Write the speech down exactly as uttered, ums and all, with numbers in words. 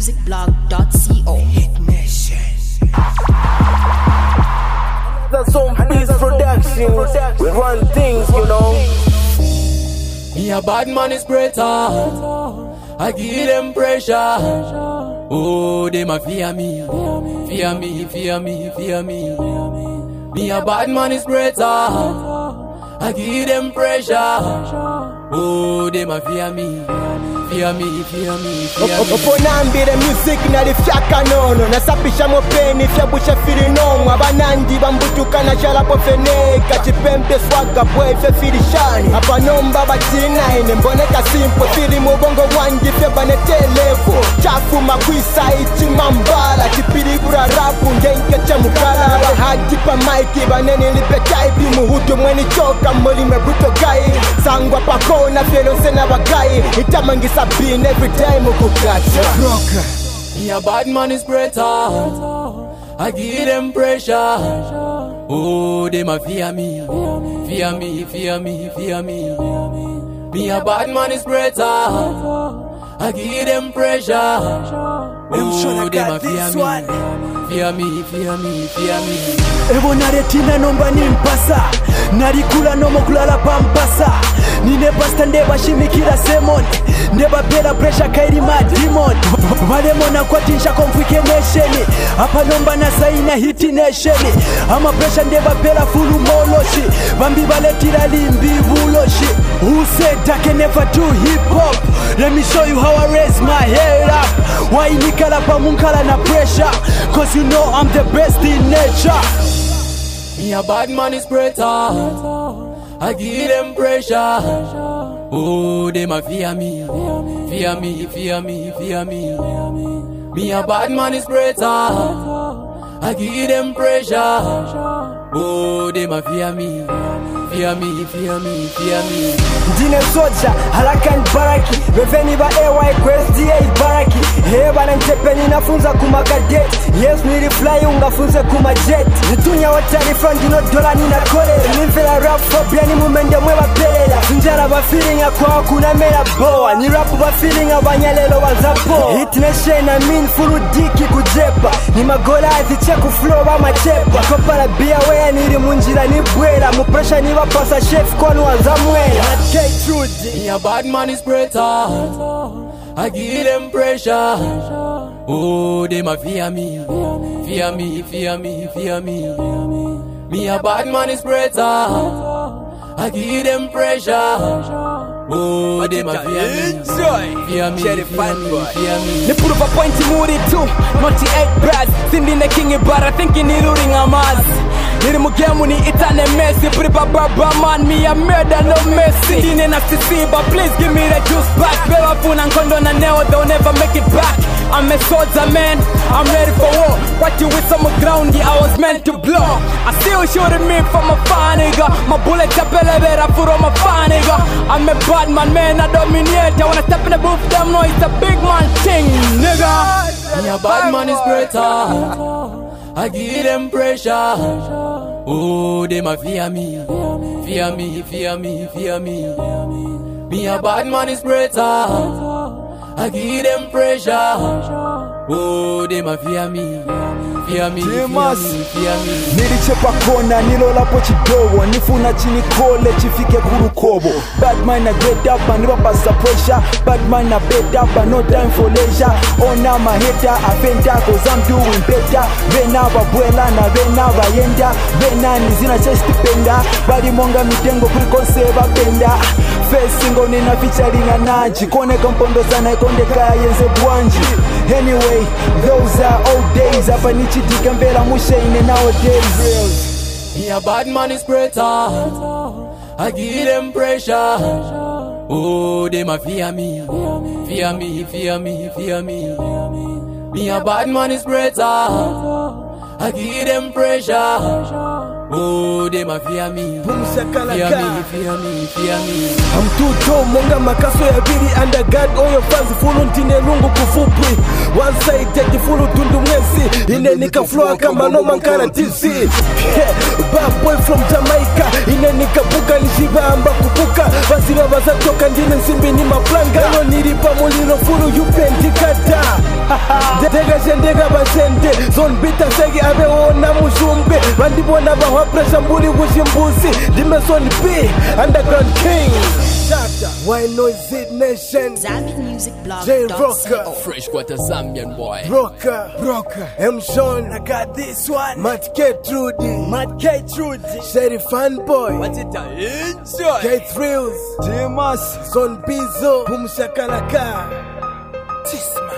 music blog dot co. Hit Nation. That's some peace production. We run things, you know. Me a bad man is greater. I give them pressure. Oh, they ma fear me, fear me, fear me, fear me. Me a bad man is greater. I give them pressure. Oh, they ma fear me, fear me, fear me, fear me. Oponambi the music na lifyaka nono. Nasapisha mopeni fyabusha fili nono. Abanandi bambutuka na shala pofeneka. Chipempe swaka boy fe fili shani. Apa nomba batina ine mboneka simple. Fili mubongo wangi fe banete levo. Chafu makwisa ichi mambala. Chipili kura rapu ngenke chamukala. Bahagi pa maiki baneni lipe chaipi. Muhutu mweni choka mboli mebuto gai. Sangwa pako na fielo sena wagai. Itamangisa been every time we could catch ya. Me a bad man is greater. I give them pressure. Oh, they ma fear me, fear me, fear me, fear me. Me a bad man is greater. I give them pressure. Oh, they ma fear me, fear me, fear me, fear me. Evo naretina nomba nimpasa. Narikula nomo kulala pampasa. Nine pasta ndeba shimikira semon. Ndeba pela pressure kairi ma demon. Vale mona kwa tinsha konfike nation. Apa nomba na saina hiti nation. Ama pressure ndeba pela fulu moloshi. Bambi vale tira limbi buloshi. Who said I can never do hip hop? Let me show you how I raise my head up. Why nikala pa munkala na pressure? Cause you know I'm the best in nature. Me a bad man is greater. I give them pressure. Oh, they ma fear me, fear me, fear me, fear me. Me a bad man is greater. I give them pressure. Oh, they ma fear me, fear me, fear me, fear me. Dine soja, halakan baraki. Reveni ba A Y Quest D A baraki. Heba na ntepeni nafunza kumakadeti. Yes nili fly ungafunze kumajet. Nitunya watari front ino dola nina kole. Nivela rap phobia ni mumende mwewa pelela. Sunjara ba feeling ya kwa kuna mela boa. Ni rap ba feeling ya banyalelo wazapo. Hit Nation na mean fulu diki kujepa. Ni magola azicheku flow ba machepa. Kopala bia wea nili munjira ni bwela. Mupresha ni wapasa chef kwanu wazamwela. Me a bad man is greater. I give them pressure. Oh, they ma fear me, fear me, fear me, fear me. Me a bad man is greater. I give them pressure. Oh, they ma fear me, fear me, fear me, fear me. They put up a point in Moody too. ninety-eight brads, Cindy the king but I think in Iluring a mass. Niri mugemuni itane Messi. Put up a baba man, me a murder no mercy. Dine na sisi, but please give me the juice back. Bella Poon and Kondo na Neo, they'll never make it back. I'm a soldier man, I'm ready for war. What you with some ground, yeah, I was meant to blow. I still shooting me from a far nigga. My bullets are better for my far nigga. I'm a bad man, man, I dominate. I wanna step in the booth, them know it's a big man thing, nigga. Me a bad man is greater. I give them pressure. Oh, they ma fear me, fear me, fear me, fear me. Me a bad man is greater. I give them pressure. Oh, they ma fear me, fear me, fear me, fear me. Nilichepa kona, nilola po chidogo. Nifuna chini kole, chifike kurukobo. Bad man na get up and never pass the pressure. Bad man na bed up and no time for leisure. Ona my hater, avenda, cause I'm doing better. Vena babuela na vena vayenda. Vena nizina chest penda. Badi monga mitengo kulikonseva penda. Facing on in a featuring a naji. Kone kompondo sana konde kaya yenze buanji. Anyway, those are old days. Hapa nichitika mbela mushe ine nowadays. Me a bad man is greater. I give them pressure. Oh, they ma fear me, fear me, fear me, fear me. Me a bad man is greater. I give them pressure. Oh, they ma fear me, fear me, fear me, fear me. I'm too tall, monga makaso ya biri under God. All your fans fulu ntine lungu kufupri. One side take fulu tundu mwesi. Ine nika flow kama no mankana T C. Bad boy from Jamaica. Ine nika buka nishiba amba kupuka. Basima basa toka ndine nsimbi ni maplanga. Ino niripa mulilo fulu yupe ndikata. zone bita segi abeona muzumbe bandibona bahwa pressure mbuli kuchimbuzi ndime zone B underground king why noise it nation Zambian music blog. J Rocker Fresh Quarter Zambian boy. Rocker Rocker M Sean I got this one. Matt K Trudy Matt K Trudy. Sheriff Fanboy What's it a enjoy? K Thrills James. Zone Bizo Boom Shakalaka Tisma